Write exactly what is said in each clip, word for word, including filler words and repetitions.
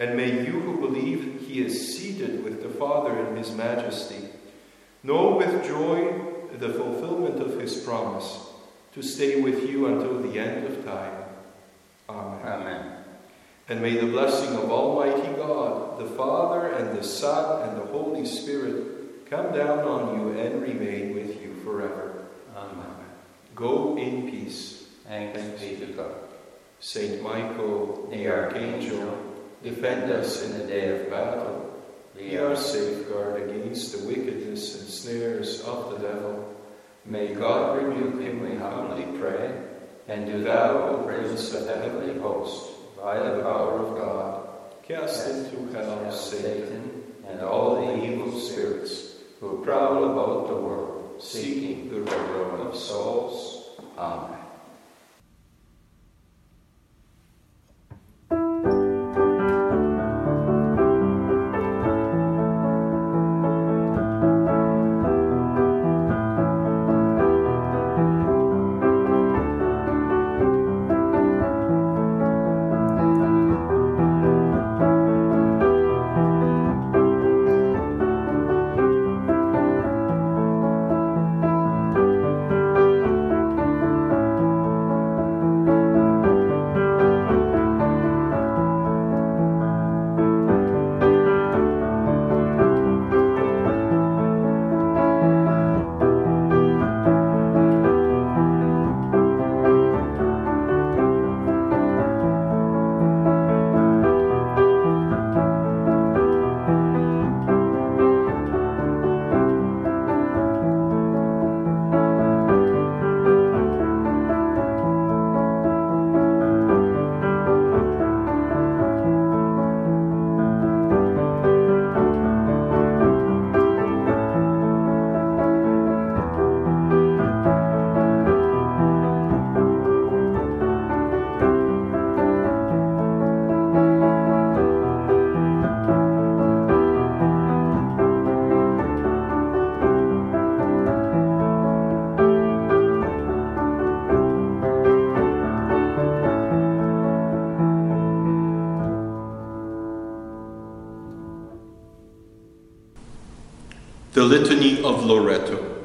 And may you who believe he is seated with the Father in his majesty, know with joy the fulfillment of his promise, to stay with you until the end of time. Amen. Amen. And may the blessing of Almighty God, the Father and the Son and the Holy Spirit come down on you and remain with you forever. Amen. Go in peace. Thanks be to God. Saint Michael, the Archangel, defend us in the day of battle. Be our safeguard against the wickedness and snares of the devil. May God rebuke him, we humbly pray. And do thou, O Prince of the heavenly host, by the power of God, cast into hell Satan and all the evil spirits who prowl about the world, seeking the ruin of souls. Amen. The Litany of Loreto.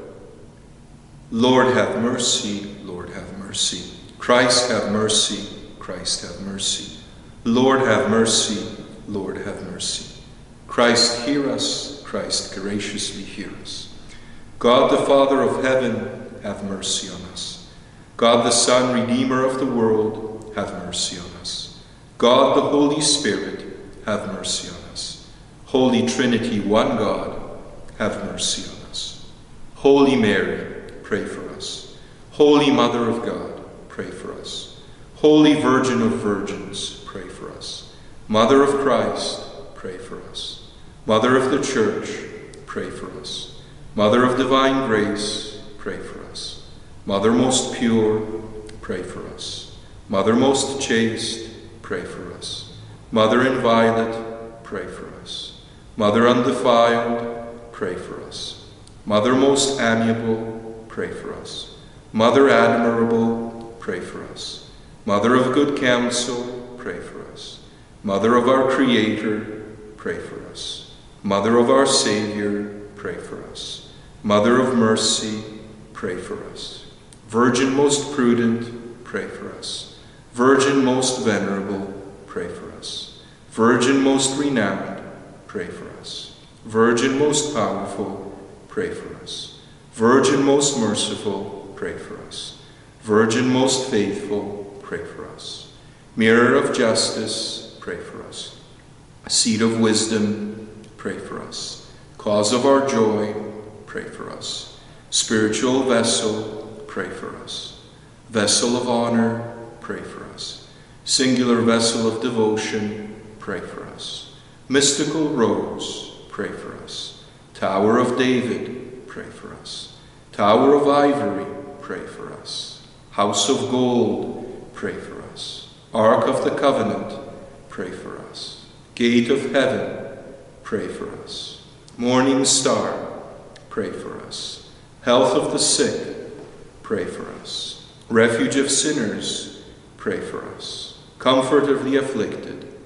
Lord have mercy, Lord have mercy. Christ have mercy, Christ have mercy. Lord have mercy, Lord have mercy. Christ hear us, Christ graciously hear us. God the Father of heaven, have mercy on us. God the Son, Redeemer of the world, have mercy on us. God the Holy Spirit, have mercy on us. Holy Trinity, one God, have mercy on us. Holy Mary, pray for us. Holy Mother of God, pray for us. Holy Virgin of Virgins, pray for us. Mother of Christ, pray for us. Mother of the Church, pray for us. Mother of divine grace, pray for us. Mother most pure, pray for us. Mother most chaste, pray for us. Mother inviolate, pray for us. Mother undefiled, pray for us. Mother most amiable, pray for us. Mother admirable, pray for us. Mother of good counsel, pray for us. Mother of our Creator, pray for us. Mother of our Savior, pray for us. Mother of mercy, pray for us. Virgin most prudent, pray for us. Virgin most venerable, pray for us. Virgin most renowned, pray for us. Virgin most powerful, pray for us. Virgin most merciful, pray for us. Virgin most faithful, pray for us. Mirror of justice, pray for us. Seat of wisdom, pray for us. Cause of our joy, pray for us. Spiritual vessel, pray for us. Vessel of honor, pray for us. Singular vessel of devotion, pray for us. Mystical rose, pray for us. Tower of David, pray for us. Tower of ivory, pray for us. House of gold, pray for us. Ark of the covenant, pray for us. Gate of heaven, pray for us. Morning star, pray for us. Health of the sick, pray for us. Refuge of sinners, pray for us. Comfort of the afflicted,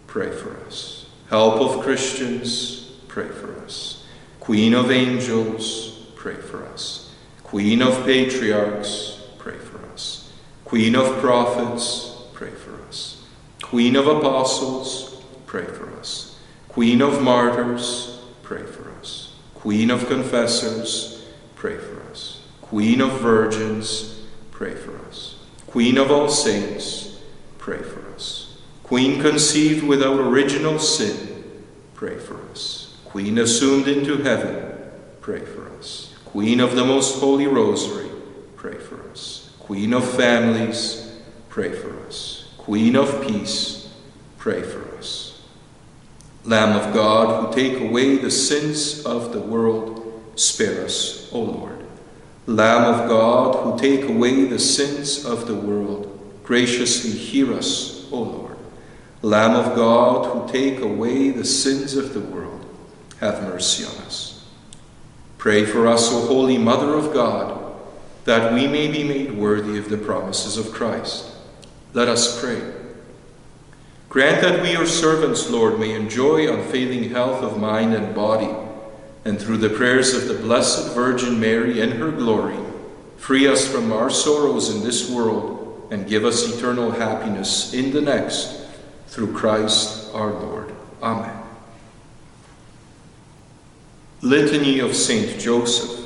pray for us. Help of Christians, pray for us. Queen of angels, pray for us. Queen of patriarchs, pray for us. Queen of prophets, pray for us. Queen of apostles, pray for us. Queen of martyrs, pray for us. Queen of confessors, pray for us. Queen of virgins, pray for us. Queen of all saints, pray for us. Queen conceived without original sin, pray for us. Queen assumed into heaven, pray for us. Queen of the most holy rosary, pray for us. Queen of families, pray for us. Queen of peace, pray for us. Lamb of God, who take away the sins of the world, spare us, O Lord. Lamb of God, who take away the sins of the world, graciously hear us, O Lord. Lamb of God, who take away the sins of the world, have mercy on us. Pray for us, O Holy Mother of God, that we may be made worthy of the promises of Christ. Let us pray. Grant that we, your servants, Lord, may enjoy unfailing health of mind and body, and through the prayers of the Blessed Virgin Mary and her glory, free us from our sorrows in this world and give us eternal happiness in the next, through Christ our Lord. Amen. Litany of Saint Joseph.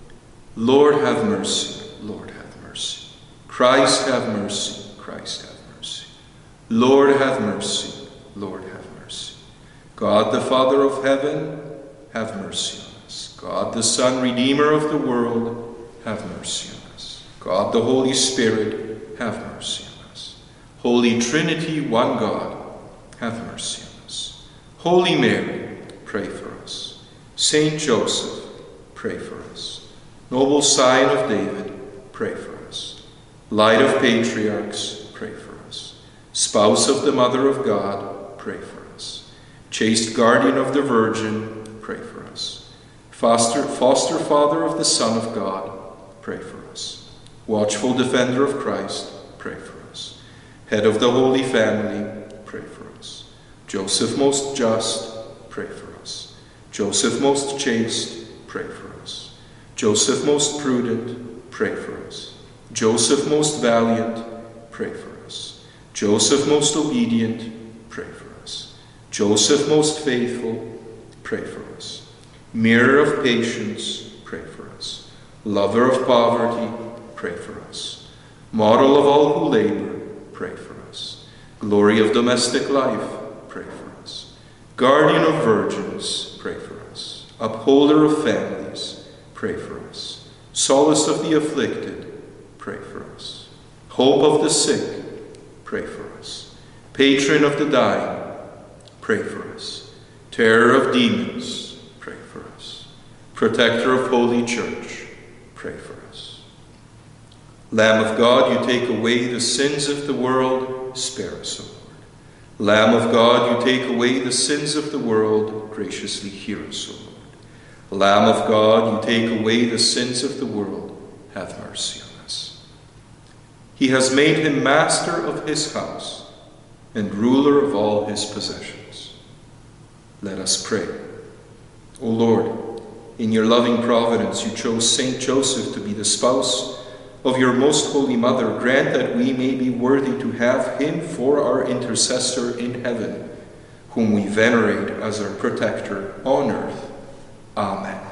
Lord, have mercy. Lord, have mercy. Christ, have mercy. Christ, have mercy. Lord, have mercy. Lord, have mercy. God, the Father of heaven, have mercy on us. God, the Son, Redeemer of the world, have mercy on us. God, the Holy Spirit, have mercy on us. Holy Trinity, one God, have mercy on us. Holy Mary, pray for us. Saint Joseph, pray for us. Noble Scion of David, pray for us. Light of patriarchs, pray for us. Spouse of the Mother of God, pray for us. Chaste guardian of the Virgin, pray for us. Foster, foster father of the Son of God, pray for us. Watchful defender of Christ, pray for us. Head of the Holy Family, pray for us. Joseph most just, pray for us. Joseph most chaste, pray for us. Joseph most prudent, pray for us. Joseph most valiant, pray for us. Joseph most obedient, pray for us. Joseph most faithful, pray for us. Mirror of patience, pray for us. Lover of poverty, pray for us. Model of all who labor, pray for us. Glory of domestic life, pray for us. Guardian of virgins, pray for us. Upholder of families, pray for us. Solace of the afflicted, pray for us. Hope of the sick, pray for us. Patron of the dying, pray for us. Terror of demons, pray for us. Protector of Holy Church, pray for us. Lamb of God, you take away the sins of the world, spare us, O Lord. Lamb of God, you take away the sins of the world, graciously hear us, O Lord. Lamb of God, you take away the sins of the world, have mercy on us. He has made him master of his house and ruler of all his possessions. Let us pray. O Lord, in your loving providence you chose Saint Joseph to be the spouse of your most holy mother. Grant that we may be worthy to have him for our intercessor in heaven, whom we venerate as our protector on earth. Amen.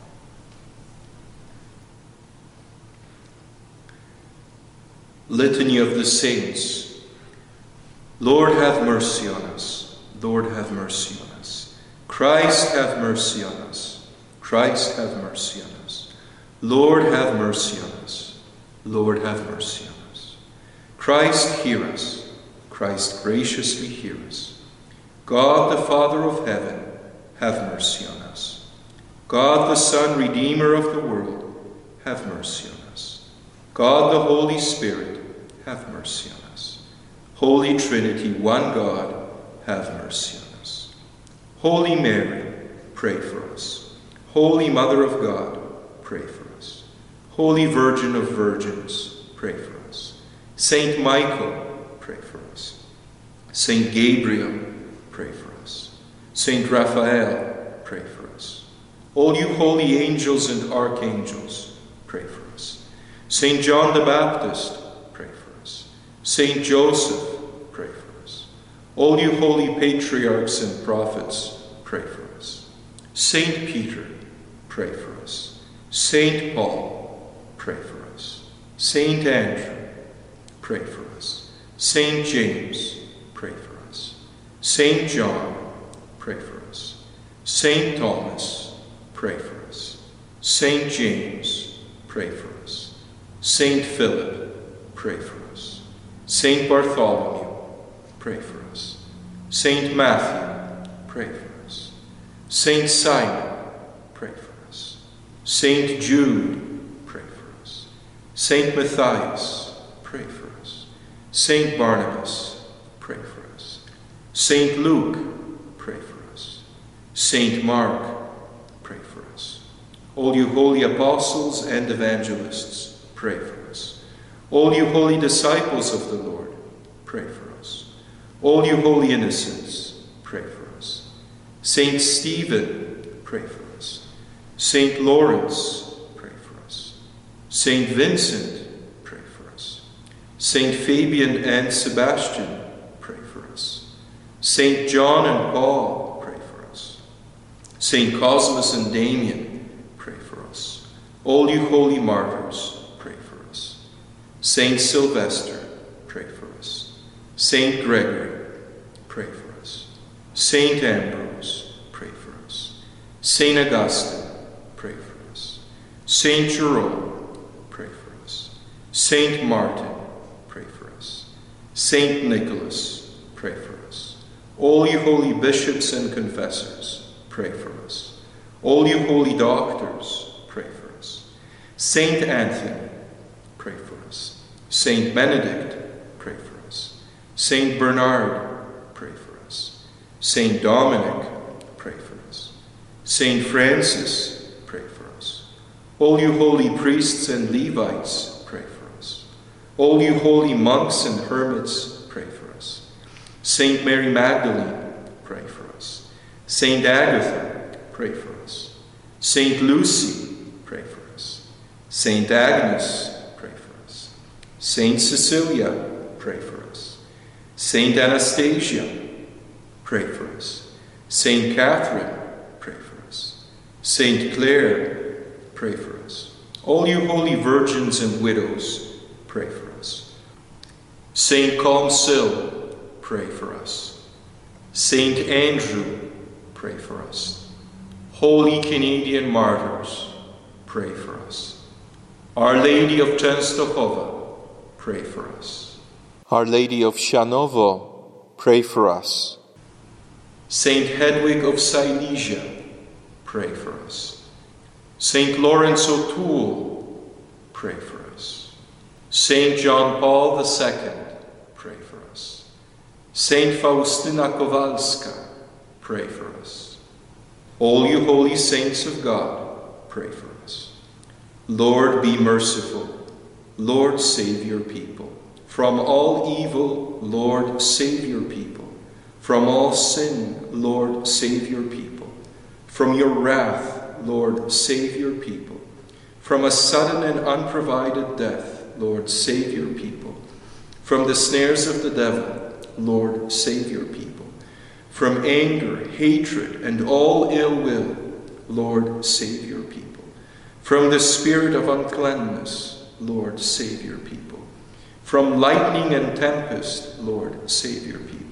Litany of the Saints. Lord, have mercy on us. Lord, have mercy on us. Christ, have mercy on us. Christ, have mercy on us. Lord, have mercy on us. Lord, have mercy on us. Christ, hear us. Christ, graciously hear us. God, the Father of heaven, have mercy on us. God, the Son, Redeemer of the world, have mercy on us. God, the Holy Spirit, have mercy on us. Holy Trinity, one God, have mercy on us. Holy Mary, pray for us. Holy Mother of God, pray for us. Holy Virgin of Virgins, pray for us. Saint Michael, pray for us. Saint Gabriel, pray for us. Saint Raphael, pray for us. All you holy angels and archangels, pray for us. Saint John the Baptist, pray for us. Saint Joseph, pray for us. All you holy patriarchs and prophets, pray for us. Saint Peter, pray for us. Saint Paul, pray for us. Saint Andrew, pray for us. Saint James, pray for us. Saint John, pray for us. Saint Thomas, pray for us. Saint James, pray for us. Saint Philip, pray for us. Saint Bartholomew, pray for us. Saint Matthew, pray for us. Saint Simon, pray for us. Saint Jude, pray for us. Saint Matthias, pray for us. Saint Barnabas, pray for us. Saint Luke, pray for us. Saint Mark, pray for us. All you holy apostles and evangelists, pray for us. All you holy disciples of the Lord, pray for us. All you holy innocents, pray for us. Saint Stephen, pray for us. Saint Lawrence, pray for us. Saint Vincent, pray for us. Saint Fabian and Sebastian, pray for us. Saint John and Paul, pray for us. Saint Cosmas and Damian, pray for us. All you holy martyrs, pray for us. Saint Sylvester, pray for us. Saint Gregory, pray for us. Saint Ambrose, pray for us. Saint Augustine, pray for us. Saint Jerome, pray for us. Saint Martin, pray for us. Saint Nicholas, pray for us. All you holy bishops and confessors, pray for us. All you holy doctors, pray for us. Saint Anthony, pray for us. Saint Benedict, pray for us. Saint Bernard, pray for us. Saint Dominic, pray for us. Saint Francis, pray for us. All you holy priests and Levites, pray for us. All you holy monks and hermits, pray for us. Saint Mary Magdalene, pray for us. Saint Agatha, pray for us. Saint Lucy, pray for us. Saint Agnes, pray for us. Saint Cecilia, pray for us. Saint Anastasia, pray for us. Saint Catherine, pray for us. Saint Clare, pray for us. All you holy virgins and widows, pray for us. Saint Columcille, pray for us. Saint Andrew, pray for us. Holy Canadian martyrs, pray for us. Our Lady of Częstochowa, pray for us. Our Lady of Sianowo, pray for us. Saint Hedwig of Silesia, pray for us. Saint Lawrence O'Toole, pray for us. Saint John Paul the Second, pray for us. Saint Faustina Kowalska, pray for us. All you holy saints of God, pray for us. Lord, be merciful. Lord, save your people. From all evil, Lord, save your people. From all sin, Lord, save your people. From your wrath, Lord, save your people. From a sudden and unprovided death, Lord, save your people. From the snares of the devil, Lord, save your people. From anger, hatred, and all ill will, Lord, save your people. From the spirit of uncleanness, Lord, save your people. From lightning and tempest, Lord, save your people.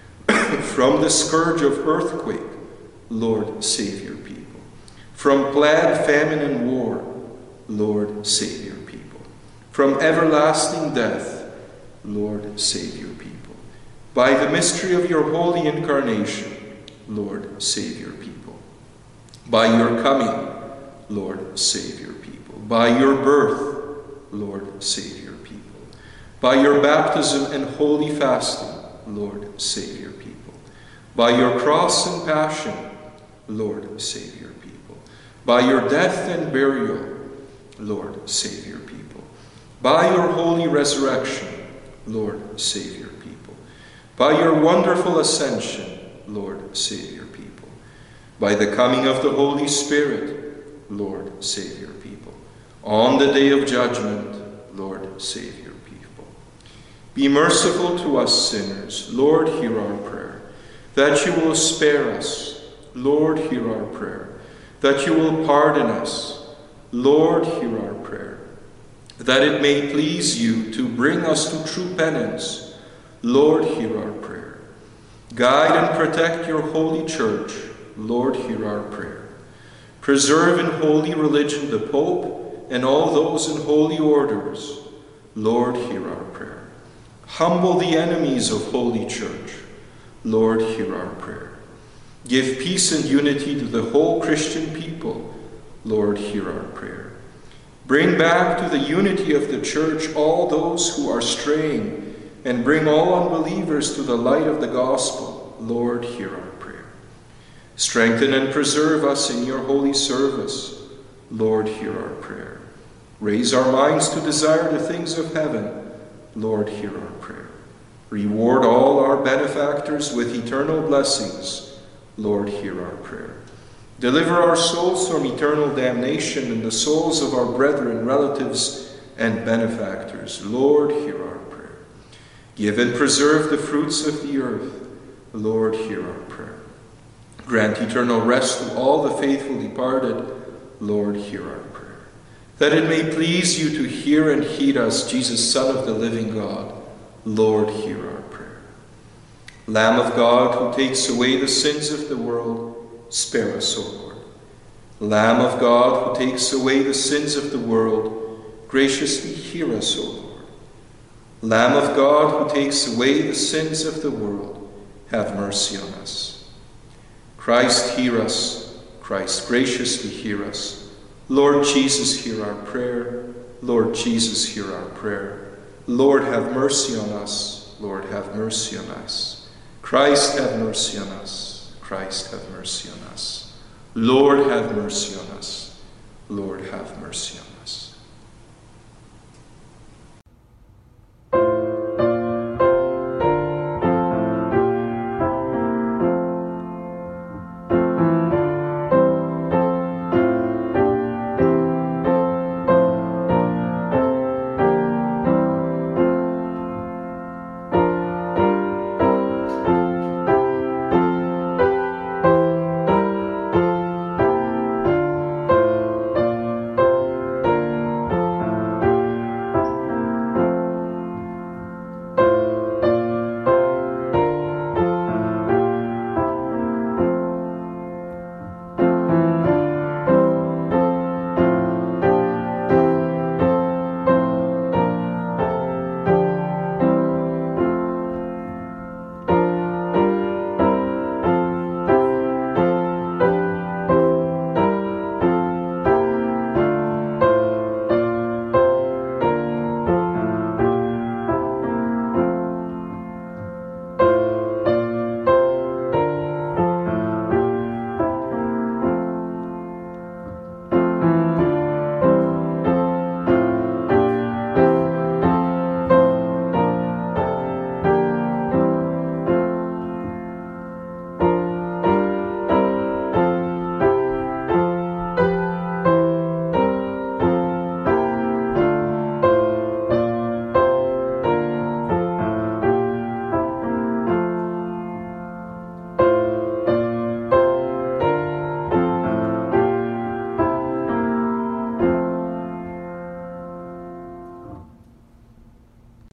From the scourge of earthquake, Lord, save your people. From plague, famine, and war, Lord, save your people. From everlasting death, Lord, save your people. By the mystery of your holy incarnation, Lord, save your people. By your coming, Lord, save your people. By your birth, Lord, save your people. By your baptism and holy fasting, Lord, save your people. By your cross and passion, Lord, save your people. By your death and burial, Lord, save your people. By your holy resurrection, Lord, save your people. By your wonderful ascension, Lord, save your people. By the coming of the Holy Spirit, Lord, save your people. On the day of judgment, Lord, save your people. Be merciful to us sinners. Lord, hear our prayer. That you will spare us. Lord, hear our prayer. That you will pardon us. Lord, hear our prayer. That it may please you to bring us to true penance. Lord, hear our prayer. Guide and protect your holy church. Lord, hear our prayer. Preserve in holy religion the Pope and all those in holy orders. Lord, hear our prayer. Humble the enemies of Holy Church. Lord, hear our prayer. Give peace and unity to the whole Christian people. Lord, hear our prayer. Bring back to the unity of the Church all those who are straying, and bring all unbelievers to the light of the gospel. Lord, hear our prayer. Strengthen and preserve us in your holy service. Lord, hear our prayer. Raise our minds to desire the things of heaven. Lord, hear our prayer. Reward all our benefactors with eternal blessings. Lord, hear our prayer. Deliver our souls from eternal damnation and the souls of our brethren, relatives, and benefactors. Lord, hear our prayer. Give and preserve the fruits of the earth. Lord, hear our prayer. Grant eternal rest to all the faithful departed. Lord, hear our prayer. That it may please you to hear and heed us, Jesus, Son of the living God. Lord, hear our prayer. Lamb of God, who takes away the sins of the world, spare us, O Lord. Lamb of God, who takes away the sins of the world, graciously hear us, O Lord. Lamb of God, who takes away the sins of the world, have mercy on us. Christ, hear us. Christ, graciously hear us. Lord Jesus, hear our prayer. Lord Jesus, hear our prayer. Lord, have mercy on us. Lord, have mercy on us. Christ, have mercy on us. Christ, have mercy on us. Lord, have mercy on us. Lord, have mercy on us.